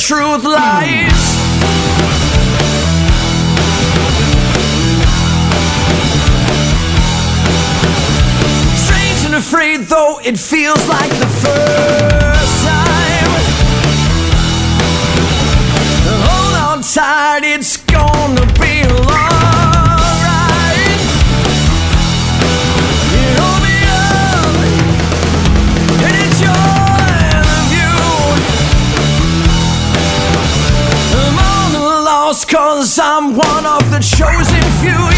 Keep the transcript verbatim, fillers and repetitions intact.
truth lies. Strange and afraid, though it feels like the first time. Hold on tight, it's gonna be alright. You hold me up, and it's your view. I'm on the lost, cause I'm one of the chosen few.